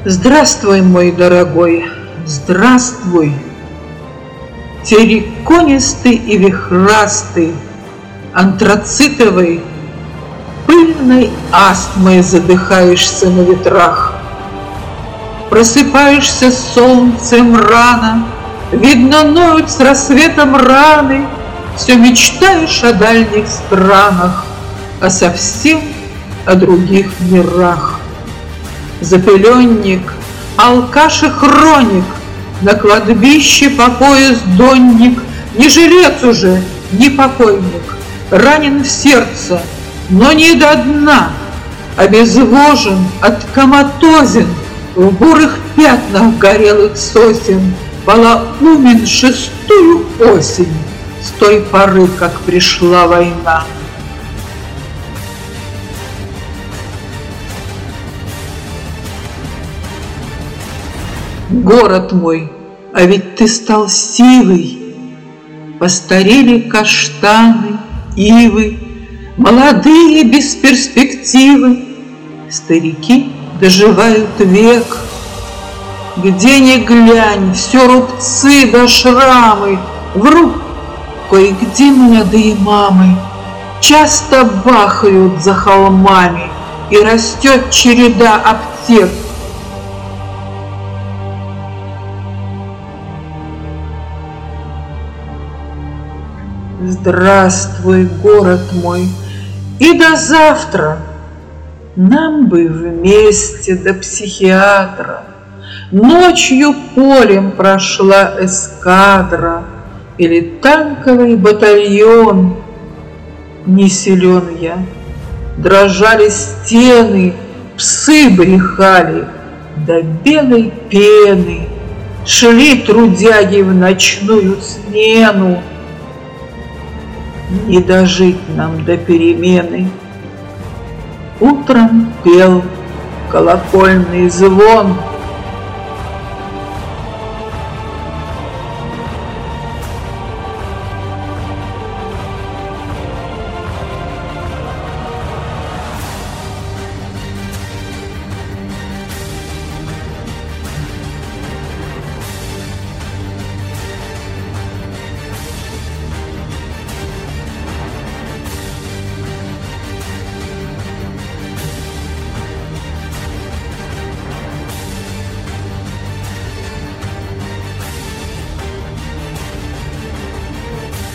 Здравствуй, мой дорогой, здравствуй, терриконистый и вихрастый, антрацитовый, пыльной астмой задыхаешься на ветрах. Просыпаешься с солнцем рано, видно, ноют с рассветом раны, все мечтаешь о дальних странах, а совсем о других мирах. Запыленник, алкаш и хроник, на кладбище по пояс донник, не жилец уже, не покойник, ранен в сердце, но не до дна, обезвожен, откоматозен, в бурых пятнах горелых сосен, полоумен шестую осень, с той поры, как пришла война. Город мой, а ведь ты стал сивый, постарели каштаны, ивы, молодые без перспективы, старики доживают век. Где ни глянь, все рубцы да шрамы, вру, кое-где молодые мамы часто бахают за холмами, и растет череда аптек. Здравствуй, город мой, и до завтра. Нам бы вместе до психиатра. Ночью полем прошла эскадра или танковый батальон. Не силен я, дрожали стены, псы брехали до белой пены, шли трудяги в ночную смену. Не дожить нам до перемены. Утром пел колокольный звон,